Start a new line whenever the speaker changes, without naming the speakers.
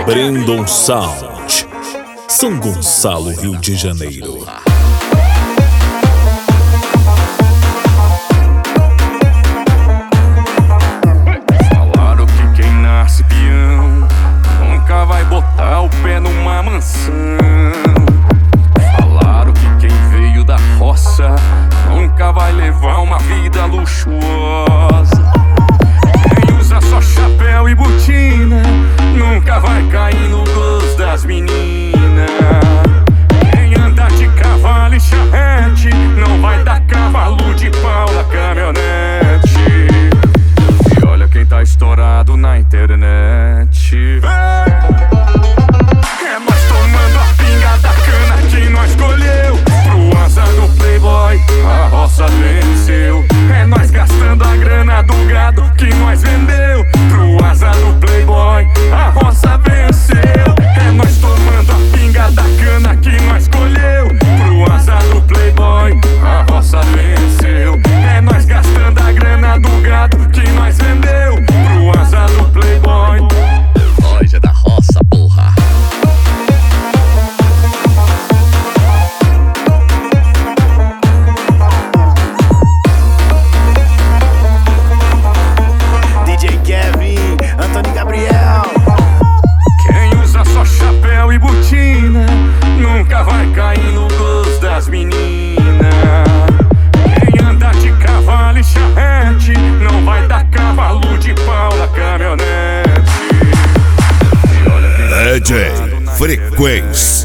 Brandon Sound, São Gonçalo, Rio de Janeiro.
Falaram que quem nasce peão nunca vai botar o pé numa mansão. Falaram que quem veio da roça nunca vai levar uma vida luxuosa. Quem usa só chapéu e botina nunca vai cair no gosto das meninas. Quem anda de cavalo e charrete não vai dar cavalo de pau na caminhonete. E olha quem tá estourado na internet. É nós tomando a pinga da cana que nós escolheu. Pro asa do playboy a roça venceu. É nós gastando a grana do gado que nós vendeu. Pro asa do playboy a roça venceu. É nós tomando a pinga da cana que nós escolheu. Pro asa do playboy a roça venceu. É nós gastando a grana do gado que nós vendeu. Pro asa do playboy.
Nós é da roça, porra.
DJ Kevin, Antônio Gabriel.
Quem usa só chapéu e botina nunca vai cair no gosto das meninas. Quem anda de cavalo e charrete não vai dar cavalo de pau na caminhonete. E olha quem tá
DJ
estourado na
Frequência.